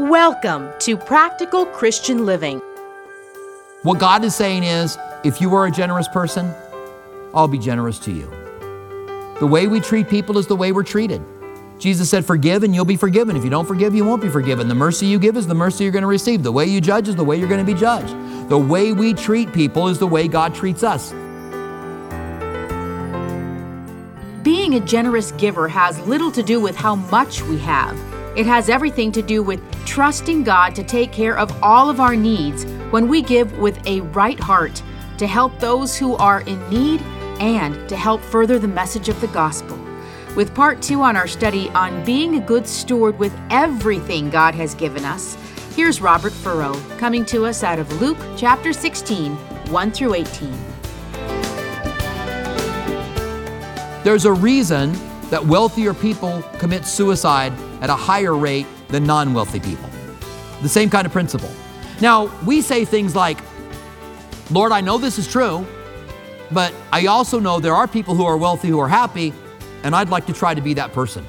Welcome to Practical Christian Living. What God is saying is, if you are a generous person, I'll be generous to you. The way we treat people is the way we're treated. Jesus said, forgive and you'll be forgiven. If you don't forgive, you won't be forgiven. The mercy you give is the mercy you're going to receive. The way you judge is the way you're going to be judged. The way we treat people is the way God treats us. Being a generous giver has little to do with how much we have. It has everything to do with trusting God to take care of all of our needs when we give with a right heart to help those who are in need and to help further the message of the gospel. With part 2 on our study on being a good steward with everything God has given us, here's Robert Furrow coming to us out of Luke chapter 16, 1 through 18. There's a reason that wealthier people commit suicide at a higher rate than non-wealthy people. The same kind of principle. Now, we say things like, Lord, I know this is true, but I also know there are people who are wealthy who are happy, and I'd like to try to be that person.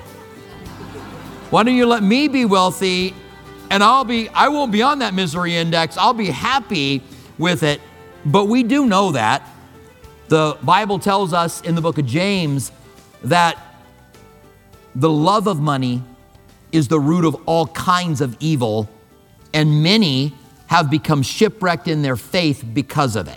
Why don't you let me be wealthy, and I won't be on that misery index. I'll be happy with it. But we do know that. The Bible tells us in the book of James that the love of money is the root of all kinds of evil, and many have become shipwrecked in their faith because of it.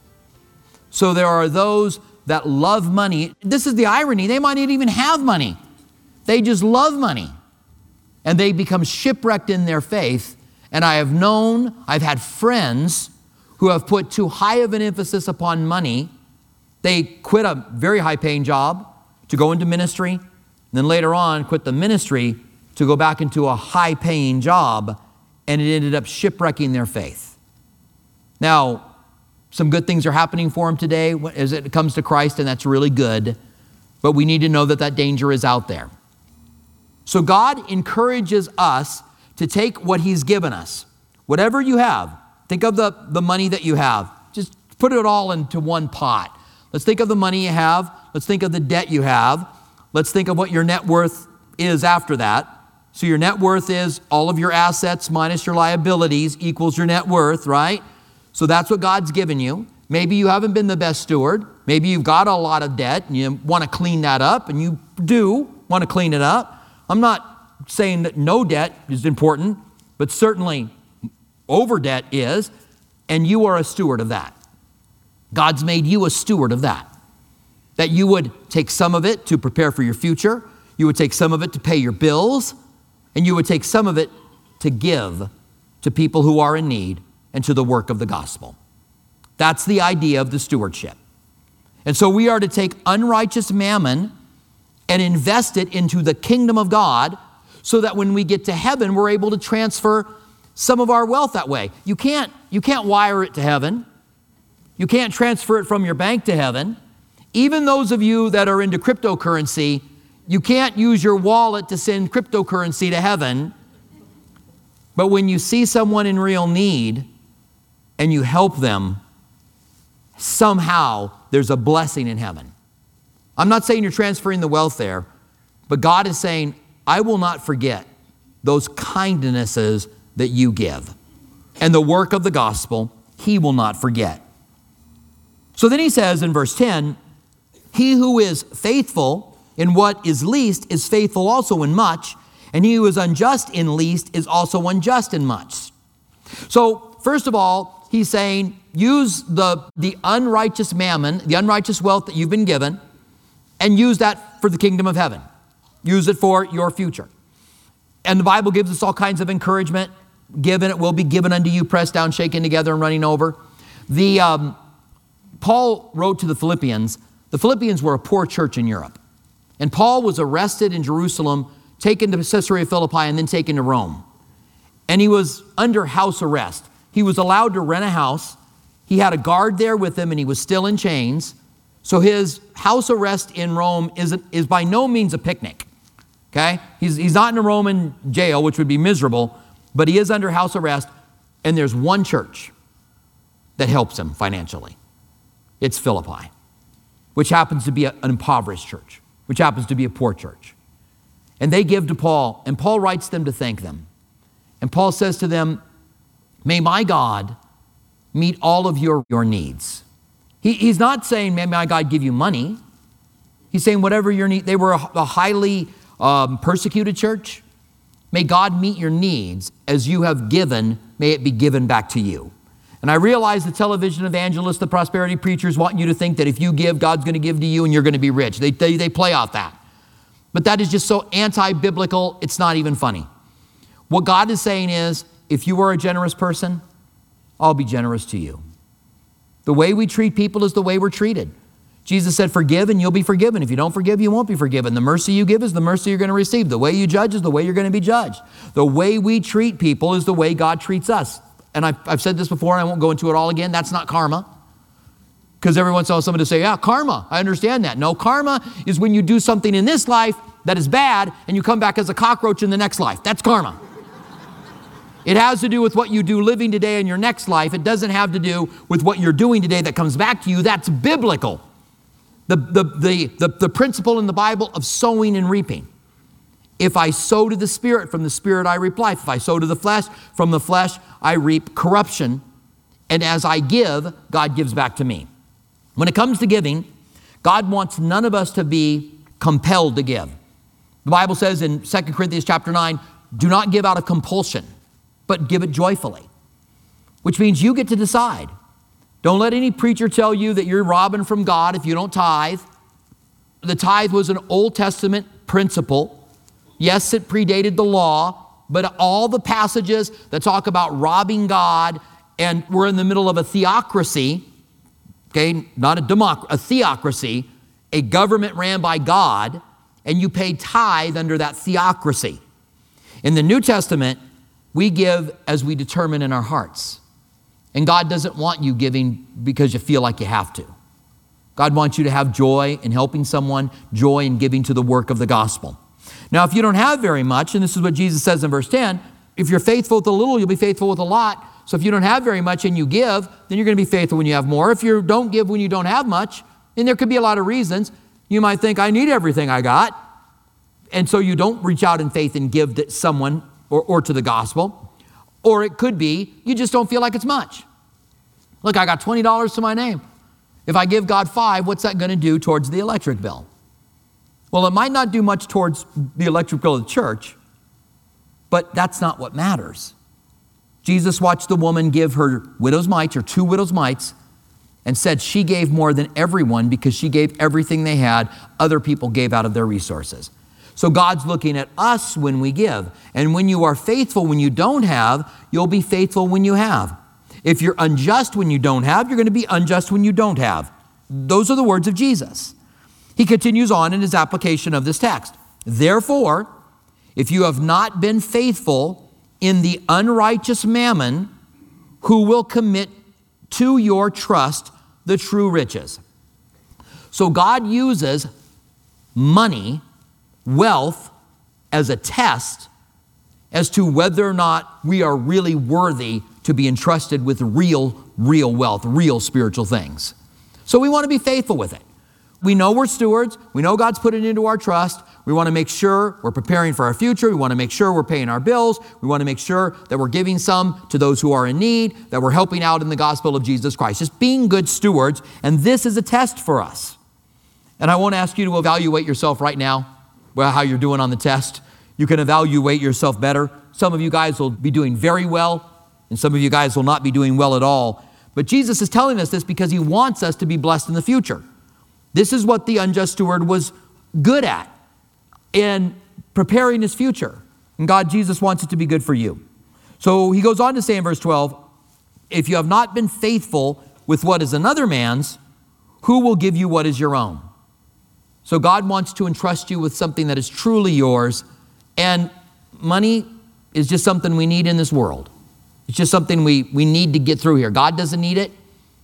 So there are those that love money. This is the irony. They might not even have money. They just love money, and they become shipwrecked in their faith. And I've had friends who have put too high of an emphasis upon money. They quit a very high-paying job to go into ministry, and then later on quit the ministry to go back into a high-paying job, and it ended up shipwrecking their faith. Now, some good things are happening for them today as it comes to Christ, and that's really good, but we need to know that that danger is out there. So God encourages us to take what He's given us. Whatever you have, think of the money that you have. Just put it all into one pot. Let's think of the money you have. Let's think of the debt you have. Let's think of what your net worth is after that. So your net worth is all of your assets minus your liabilities equals your net worth, right? So that's what God's given you. Maybe you haven't been the best steward. Maybe you've got a lot of debt and you want to clean that up, and you do want to clean it up. I'm not saying that no debt is important, but certainly over debt is, and you are a steward of that. God's made you a steward of that. That you would take some of it to prepare for your future, you would take some of it to pay your bills, and you would take some of it to give to people who are in need and to the work of the gospel. That's the idea of the stewardship. And so we are to take unrighteous mammon and invest it into the kingdom of God so that when we get to heaven, we're able to transfer some of our wealth that way. You can't wire it to heaven. You can't transfer it from your bank to heaven. Even those of you that are into cryptocurrency, you can't use your wallet to send cryptocurrency to heaven. But when you see someone in real need and you help them, somehow there's a blessing in heaven. I'm not saying you're transferring the wealth there, but God is saying, I will not forget those kindnesses that you give. And the work of the gospel, He will not forget. So then He says in verse 10, he who is faithful in what is least is faithful also in much, and he who is unjust in least is also unjust in much. So first of all, he's saying, use the unrighteous mammon, the unrighteous wealth that you've been given, and use that for the kingdom of heaven. Use it for your future. And the Bible gives us all kinds of encouragement. Given, it will be given unto you, pressed down, shaken together, and running over. Paul wrote to the Philippians. The Philippians were a poor church in Europe. And Paul was arrested in Jerusalem, taken to Caesarea Philippi, and then taken to Rome. And he was under house arrest. He was allowed to rent a house. He had a guard there with him, and he was still in chains. So his house arrest in Rome is by no means a picnic. Okay? He's not in a Roman jail, which would be miserable, but he is under house arrest, and there's one church that helps him financially. It's Philippi, which happens to be an impoverished church, which happens to be a poor church. And they give to Paul, and Paul writes them to thank them. And Paul says to them, may my God meet all of your needs. He's not saying, may my God give you money. He's saying whatever your need. They were a highly persecuted church. May God meet your needs as you have given, may it be given back to you. And I realize the television evangelists, the prosperity preachers want you to think that if you give, God's going to give to you and you're going to be rich. They play off that. But that is just so anti-biblical, it's not even funny. What God is saying is, if you are a generous person, I'll be generous to you. The way we treat people is the way we're treated. Jesus said, forgive and you'll be forgiven. If you don't forgive, you won't be forgiven. The mercy you give is the mercy you're going to receive. The way you judge is the way you're going to be judged. The way we treat people is the way God treats us. And I've said this before, and I won't go into it all again. That's not karma. Because every once in a while somebody will say, yeah, karma. I understand that. No, karma is when you do something in this life that is bad and you come back as a cockroach in the next life. That's karma. It has to do with what you do living today in your next life. It doesn't have to do with what you're doing today that comes back to you. That's biblical. The principle in the Bible of sowing and reaping. If I sow to the Spirit, from the Spirit I reap life. If I sow to the flesh, from the flesh I reap corruption. And as I give, God gives back to me. When it comes to giving, God wants none of us to be compelled to give. The Bible says in 2 Corinthians chapter 9, do not give out of compulsion, but give it joyfully. Which means you get to decide. Don't let any preacher tell you that you're robbing from God if you don't tithe. The tithe was an Old Testament principle. Yes, it predated the law, but all the passages that talk about robbing God, and we're in the middle of a theocracy, okay, not a democracy, a theocracy, a government ran by God, and you pay tithe under that theocracy. In the New Testament, we give as we determine in our hearts. And God doesn't want you giving because you feel like you have to. God wants you to have joy in helping someone, joy in giving to the work of the gospel. Now, if you don't have very much, and this is what Jesus says in verse 10, if you're faithful with a little, you'll be faithful with a lot. So if you don't have very much and you give, then you're going to be faithful when you have more. If you don't give when you don't have much, and there could be a lot of reasons, you might think, I need everything I got. And so you don't reach out in faith and give to someone or to the gospel. Or it could be, you just don't feel like it's much. Look, I got $20 to my name. If I give God $5, what's that going to do towards the electric bill? Well, it might not do much towards the electric bill of the church, but that's not what matters. Jesus watched the woman give her widow's mites, or 2 widow's mites, and said she gave more than everyone because she gave everything they had. Other people gave out of their resources. So God's looking at us when we give. And when you are faithful when you don't have, you'll be faithful when you have. If you're unjust when you don't have, you're going to be unjust when you don't have. Those are the words of Jesus. He continues on in his application of this text. Therefore, if you have not been faithful in the unrighteous mammon, who will commit to your trust the true riches? So God uses money, wealth, as a test as to whether or not we are really worthy to be entrusted with real wealth, real spiritual things. So we want to be faithful with it. We know we're stewards. We know God's put it into our trust. We want to make sure we're preparing for our future. We want to make sure we're paying our bills. We want to make sure that we're giving some to those who are in need, that we're helping out in the gospel of Jesus Christ. Just being good stewards. And this is a test for us. And I won't ask you to evaluate yourself right now, well, how you're doing on the test. You can evaluate yourself better. Some of you guys will be doing very well, and some of you guys will not be doing well at all. But Jesus is telling us this because he wants us to be blessed in the future. This is what the unjust steward was good at in preparing his future. And God, Jesus, wants it to be good for you. So he goes on to say in verse 12, if you have not been faithful with what is another man's, who will give you what is your own? So God wants to entrust you with something that is truly yours. And money is just something we need in this world. It's just something we need to get through here. God doesn't need it,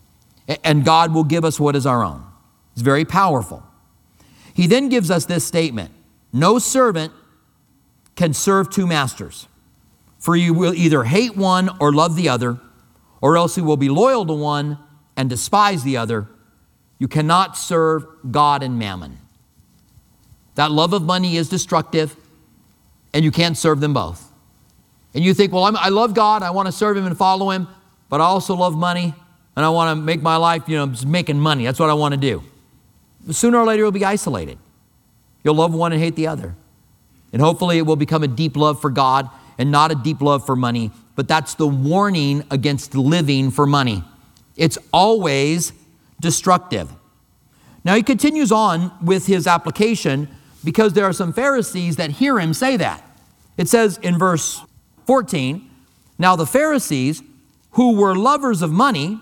and God will give us what is our own. It's very powerful. He then gives us this statement. No servant can serve 2 masters, for you will either hate one or love the other, or else you will be loyal to one and despise the other. You cannot serve God and mammon. That love of money is destructive, and you can't serve them both. And you think, well, I love God, I want to serve him and follow him, but I also love money, and I want to make my life, just making money. That's what I want to do. But sooner or later, you'll be isolated. You'll love one and hate the other. And hopefully it will become a deep love for God and not a deep love for money. But that's the warning against living for money. It's always destructive. Now he continues on with his application because there are some Pharisees that hear him say that. It says in verse 14, now the Pharisees who were lovers of money,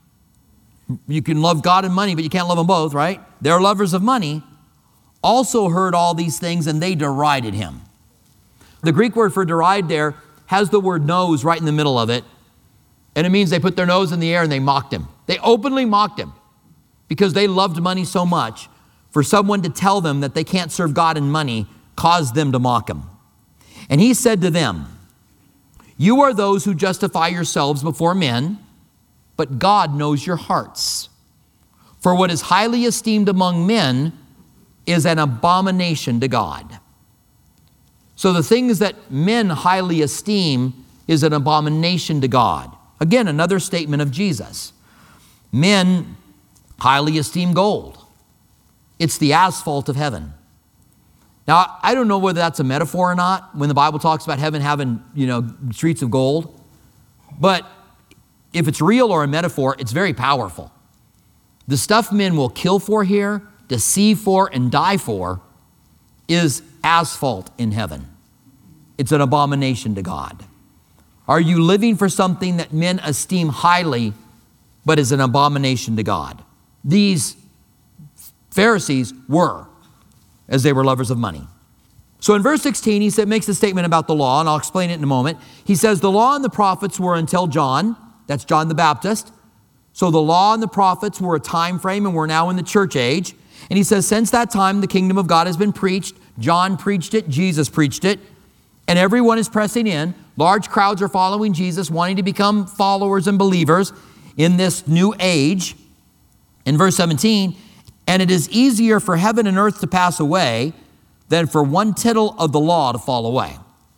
you can love God and money, but you can't love them both, right? They're lovers of money, also heard all these things and they derided him. The Greek word for deride there has the word nose right in the middle of it. And it means they put their nose in the air and they mocked him. They openly mocked him because they loved money so much. For someone to tell them that they can't serve God and money caused them to mock him. And he said to them, you are those who justify yourselves before men, but God knows your hearts. For what is highly esteemed among men is an abomination to God. So the things that men highly esteem is an abomination to God. Again, another statement of Jesus. Men highly esteem gold. It's the asphalt of heaven. Now, I don't know whether that's a metaphor or not when the Bible talks about heaven having, streets of gold. But if it's real or a metaphor, it's very powerful. The stuff men will kill for here, deceive for, and die for is asphalt in heaven. It's an abomination to God. Are you living for something that men esteem highly, but is an abomination to God? These Pharisees were, as they were lovers of money. So in verse 16, he makes a statement about the law, and I'll explain it in a moment. He says, the law and the prophets were until John. That's John the Baptist. So the law and the prophets were a time frame, and we're now in the church age. And he says, since that time, the kingdom of God has been preached. John preached it. Jesus preached it. And everyone is pressing in. Large crowds are following Jesus, wanting to become followers and believers in this new age. In verse 17, and it is easier for heaven and earth to pass away than for one tittle of the law to fall away.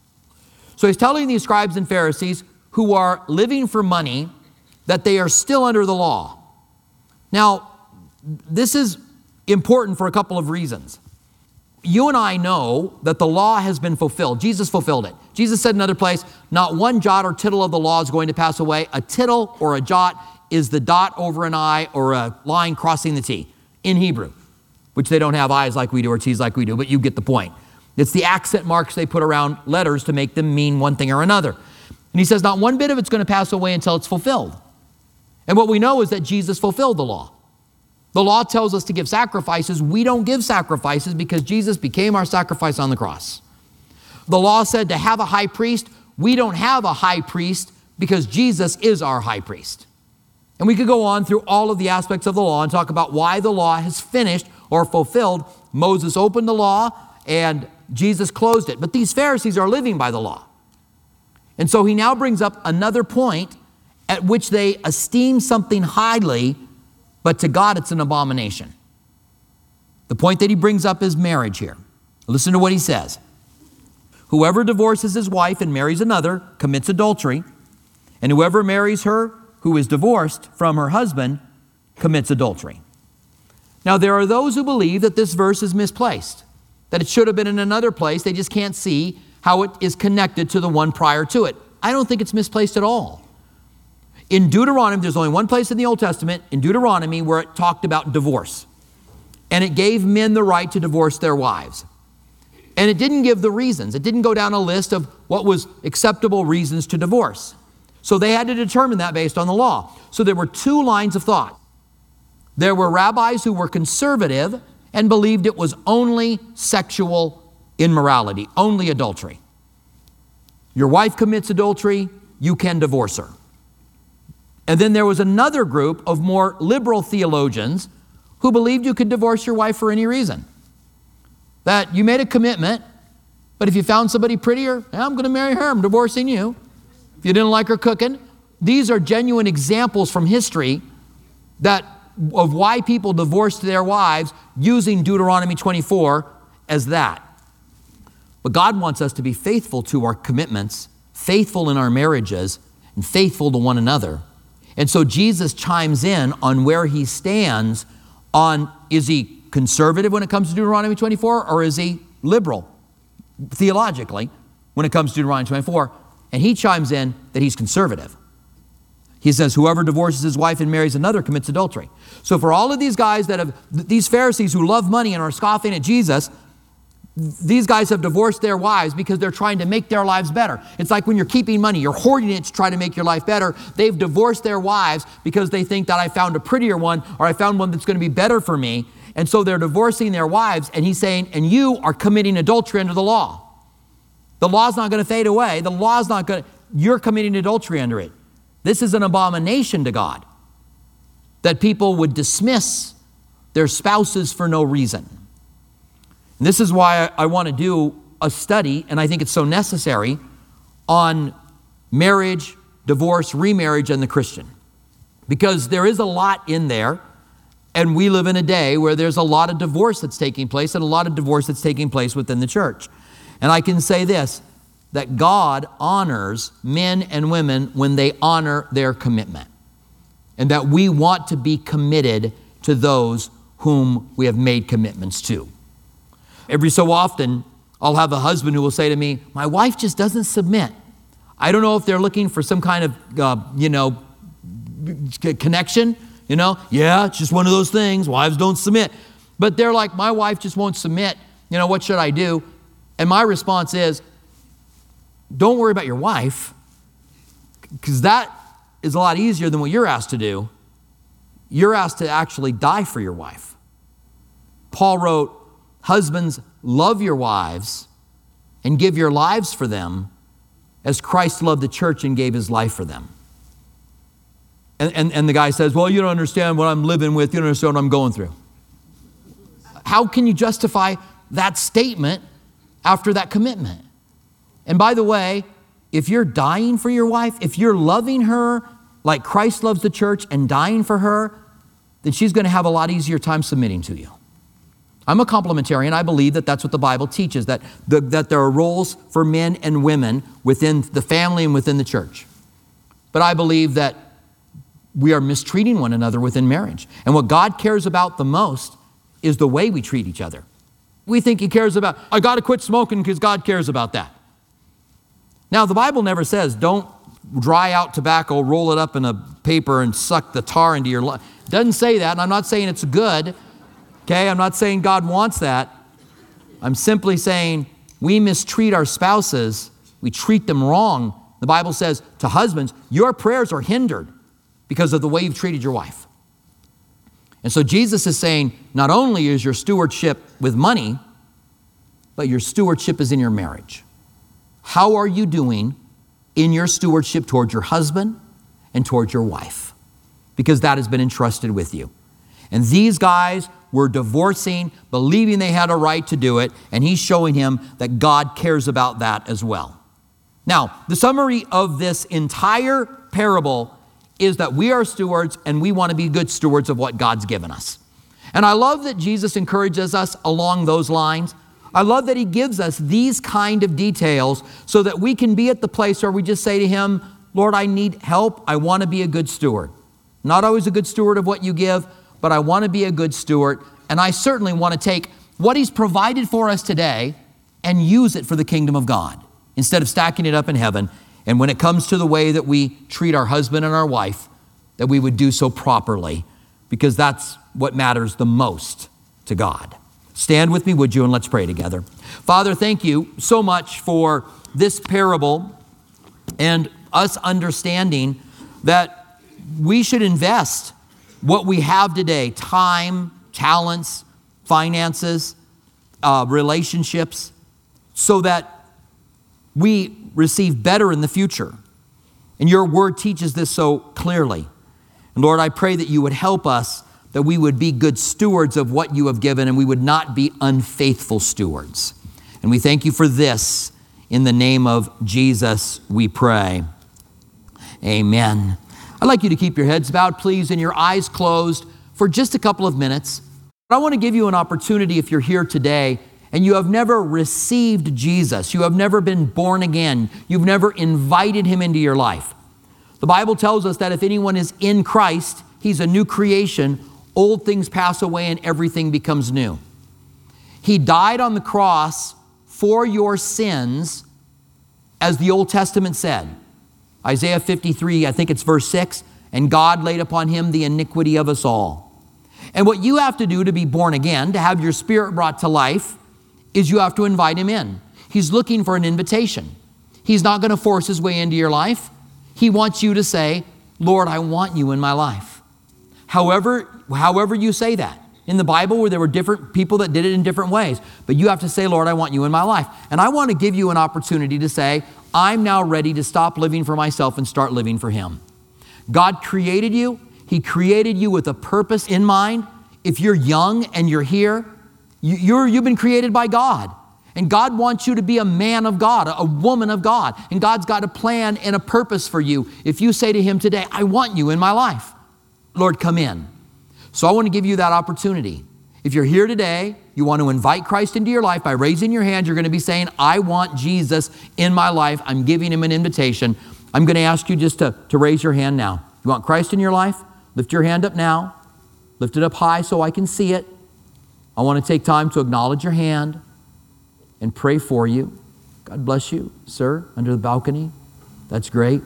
So he's telling these scribes and Pharisees who are living for money that they are still under the law. Now, this is important for a couple of reasons. You and I know that the law has been fulfilled. Jesus fulfilled it. Jesus said in another place, not one jot or tittle of the law is going to pass away. A tittle or a jot is the dot over an I or a line crossing the T in Hebrew, which they don't have I's like we do or T's like we do, but you get the point. It's the accent marks they put around letters to make them mean one thing or another. And he says not one bit of it's going to pass away until it's fulfilled. And what we know is that Jesus fulfilled the law. The law tells us to give sacrifices. We don't give sacrifices because Jesus became our sacrifice on the cross. The law said to have a high priest. We don't have a high priest because Jesus is our high priest. And we could go on through all of the aspects of the law and talk about why the law has finished or fulfilled. Moses opened the law and Jesus closed it. But these Pharisees are living by the law. And so he now brings up another point at which they esteem something highly, but to God it's an abomination. The point that he brings up is marriage here. Listen to what he says. Whoever divorces his wife and marries another commits adultery, and whoever marries her who is divorced from her husband commits adultery. Now there are those who believe that this verse is misplaced, that it should have been in another place. They just can't see how it is connected to the one prior to it. I don't think it's misplaced at all. In Deuteronomy, there's only one place in the Old Testament, in Deuteronomy, where it talked about divorce. And it gave men the right to divorce their wives. And it didn't give the reasons. It didn't go down a list of what was acceptable reasons to divorce. So they had to determine that based on the law. So there were two lines of thought. There were rabbis who were conservative and believed it was only sexual immorality, only adultery. Your wife commits adultery, you can divorce her. And then there was another group of more liberal theologians who believed you could divorce your wife for any reason. That you made a commitment, but if you found somebody prettier, I'm going to marry her, I'm divorcing you. If you didn't like her cooking. These are genuine examples from history of why people divorced their wives using Deuteronomy 24 as that. But God wants us to be faithful to our commitments faithful in our marriages and faithful to one another. And so Jesus chimes in on where he stands on, is he conservative when it comes to Deuteronomy 24, or is he liberal theologically when it comes to Deuteronomy 24? And he chimes in that he's conservative. He says, whoever divorces his wife and marries another commits adultery. So for all of these guys these Pharisees who love money and are scoffing at Jesus, these guys have divorced their wives because they're trying to make their lives better. It's like when you're keeping money, you're hoarding it to try to make your life better. They've divorced their wives because they think that I found a prettier one, or I found one that's going to be better for me. And so they're divorcing their wives, and he's saying, and you are committing adultery under the law. The law's not going to fade away. The law's not going to, you're committing adultery under it. This is an abomination to God, that people would dismiss their spouses for no reason. And this is why I want to do a study, and I think it's so necessary, on marriage, divorce, remarriage, and the Christian. Because there is a lot in there, and we live in a day where there's a lot of divorce that's taking place, and a lot of divorce that's taking place within the church. And I can say this, that God honors men and women when they honor their commitment. And that we want to be committed to those whom we have made commitments to. Every so often, I'll have a husband who will say to me, my wife just doesn't submit. I don't know if they're looking for some kind of, connection. Yeah, it's just one of those things. Wives don't submit. But they're like, my wife just won't submit. What should I do? And my response is, don't worry about your wife, because that is a lot easier than what you're asked to do. You're asked to actually die for your wife. Paul wrote, husbands, love your wives and give your lives for them as Christ loved the church and gave his life for them. And the guy says, well, you don't understand what I'm living with. You don't understand what I'm going through. How can you justify that statement after that commitment? And by the way, if you're dying for your wife, if you're loving her like Christ loves the church and dying for her, then she's going to have a lot easier time submitting to you. I'm a complementarian. I believe that that's what the Bible teaches, that there are roles for men and women within the family and within the church. But I believe that we are mistreating one another within marriage. And what God cares about the most is the way we treat each other. We think he cares about, I got to quit smoking because God cares about that. Now, the Bible never says, don't dry out tobacco, roll it up in a paper and suck the tar into your life. It doesn't say that, and I'm not saying it's good. Okay, I'm not saying God wants that. I'm simply saying we mistreat our spouses. We treat them wrong. The Bible says to husbands, your prayers are hindered because of the way you've treated your wife. And so Jesus is saying, not only is your stewardship with money, but your stewardship is in your marriage. How are you doing in your stewardship towards your husband and towards your wife? Because that has been entrusted with you. And these guys were divorcing, believing they had a right to do it, and he's showing him that God cares about that as well. Now, the summary of this entire parable is that we are stewards and we want to be good stewards of what God's given us. And I love that Jesus encourages us along those lines. I love that he gives us these kind of details so that we can be at the place where we just say to him, Lord, I need help. I want to be a good steward. Not always a good steward of what you give, but I want to be a good steward. And I certainly want to take what he's provided for us today and use it for the kingdom of God instead of stacking it up in heaven. And when it comes to the way that we treat our husband and our wife, that we would do so properly, because that's what matters the most to God. Stand with me, would you, and let's pray together. Father, thank you so much for this parable and us understanding that we should invest what we have today, time, talents, finances, relationships, so that we receive better in the future. And your word teaches this so clearly. And Lord, I pray that you would help us, that we would be good stewards of what you have given, and we would not be unfaithful stewards. And we thank you for this. In the name of Jesus, we pray. Amen. I'd like you to keep your heads bowed, please, and your eyes closed for just a couple of minutes. But I want to give you an opportunity, if you're here today and you have never received Jesus, you have never been born again, you've never invited him into your life, the Bible tells us that if anyone is in Christ, he's a new creation. Old things pass away and everything becomes new. He died on the cross for your sins, as the Old Testament said. Isaiah 53, I think it's verse 6, and God laid upon him the iniquity of us all. And what you have to do to be born again, to have your spirit brought to life, is you have to invite him in. He's looking for an invitation. He's not going to force his way into your life. He wants you to say, Lord, I want you in my life. However you say that. In the Bible, where there were different people that did it in different ways. But you have to say, Lord, I want you in my life. And I want to give you an opportunity to say, I'm now ready to stop living for myself and start living for him. God created you. He created you with a purpose in mind. If you're young and you're here, you've been created by God. And God wants you to be a man of God, a woman of God. And God's got a plan and a purpose for you. If you say to him today, I want you in my life, Lord, come in. So I want to give you that opportunity. If you're here today, you want to invite Christ into your life by raising your hand, you're going to be saying, I want Jesus in my life. I'm giving him an invitation. I'm going to ask you just to raise your hand now. You want Christ in your life? Lift your hand up now. Lift it up high so I can see it. I want to take time to acknowledge your hand and pray for you. God bless you, sir, under the balcony. That's great.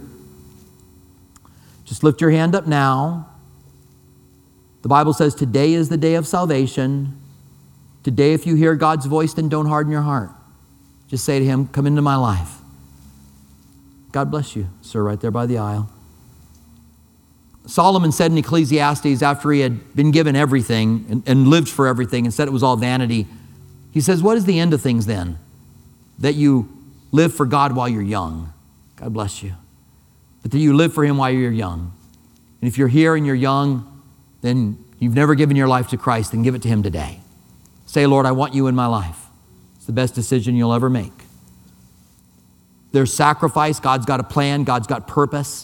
Just lift your hand up now. The Bible says today is the day of salvation. Today, if you hear God's voice, then don't harden your heart. Just say to him, come into my life. God bless you, sir, right there by the aisle. Solomon said in Ecclesiastes, after he had been given everything and lived for everything and said it was all vanity, he says, what is the end of things then? That you live for God while you're young. God bless you. But that you live for him while you're young. And if you're here and you're young, then you've never given your life to Christ, then give it to him today. Say, Lord, I want you in my life. It's the best decision you'll ever make. There's sacrifice. God's got a plan. God's got purpose.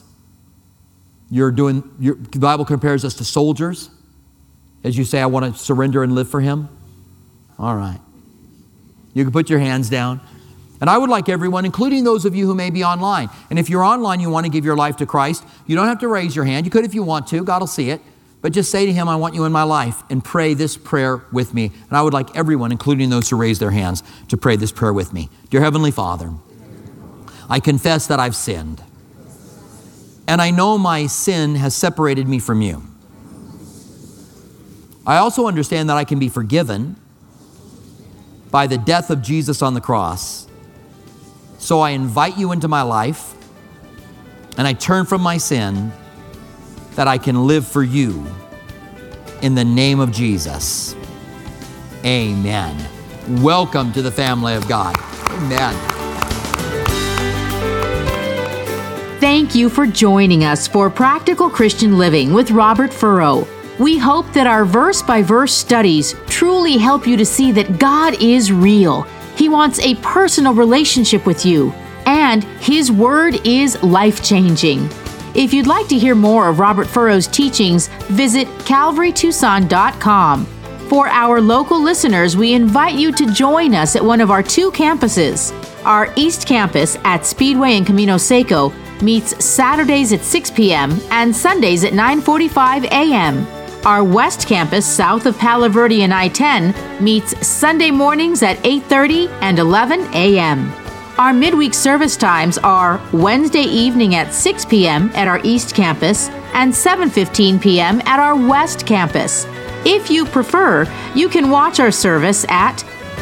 The Bible compares us to soldiers. As you say, I want to surrender and live for him. All right. You can put your hands down. And I would like everyone, including those of you who may be online. And if you're online, you want to give your life to Christ, you don't have to raise your hand. You could if you want to. God will see it. But just say to him, I want you in my life, and pray this prayer with me. And I would like everyone, including those who raise their hands, to pray this prayer with me. Dear Heavenly Father, I confess that I've sinned. And I know my sin has separated me from you. I also understand that I can be forgiven by the death of Jesus on the cross. So I invite you into my life, and I turn from my sin that I can live for you in the name of Jesus. Amen. Welcome to the family of God. Amen. Thank you for joining us for Practical Christian Living with Robert Furrow. We hope that our verse-by-verse studies truly help you to see that God is real. He wants a personal relationship with you, and His Word is life-changing. If you'd like to hear more of Robert Furrow's teachings, visit CalvaryTucson.com. For our local listeners, we invite you to join us at one of our two campuses. Our East Campus at Speedway and Camino Seco meets Saturdays at 6 p.m. and Sundays at 9:45 a.m. Our West Campus, south of Palo Verde and I-10, meets Sunday mornings at 8:30 and 11 a.m. Our midweek service times are Wednesday evening at 6 p.m. at our East Campus and 7:15 p.m. at our West Campus. If you prefer, you can watch our service at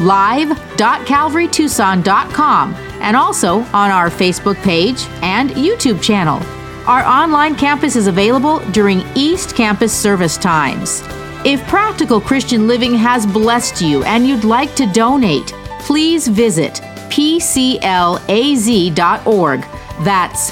live.calvarytucson.com and also on our Facebook page and YouTube channel. Our online campus is available during East Campus service times. If Practical Christian Living has blessed you and you'd like to donate, please visit PCLAZ.org. That's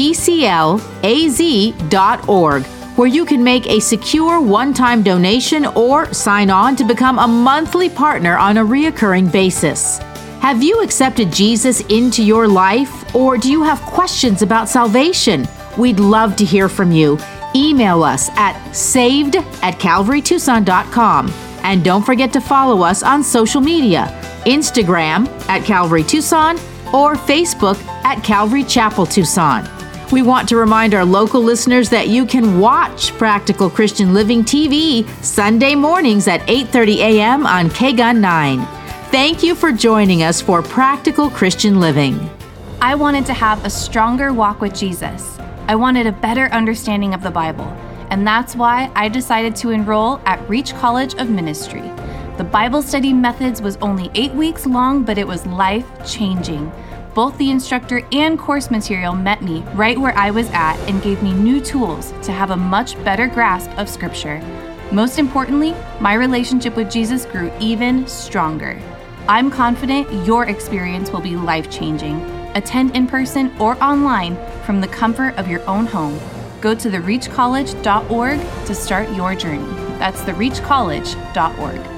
PCLAZ.org, where you can make a secure one-time donation or sign on to become a monthly partner on a reoccurring basis. Have you accepted Jesus into your life, or do you have questions about salvation? We'd love to hear from you. Email us at saved@calvarytucson.com. And don't forget to follow us on social media, Instagram at Calvary Tucson or Facebook at Calvary Chapel Tucson. We want to remind our local listeners that you can watch Practical Christian Living TV Sunday mornings at 8:30 a.m. on KGUN 9. Thank you for joining us for Practical Christian Living. I wanted to have a stronger walk with Jesus. I wanted a better understanding of the Bible, and that's why I decided to enroll at Reach College of Ministry. The Bible study methods was only 8 weeks long, but it was life-changing. Both the instructor and course material met me right where I was at and gave me new tools to have a much better grasp of Scripture. Most importantly, my relationship with Jesus grew even stronger. I'm confident your experience will be life-changing. Attend in person or online from the comfort of your own home. Go to therereachcollege.org to start your journey. That's thereachcollege.org.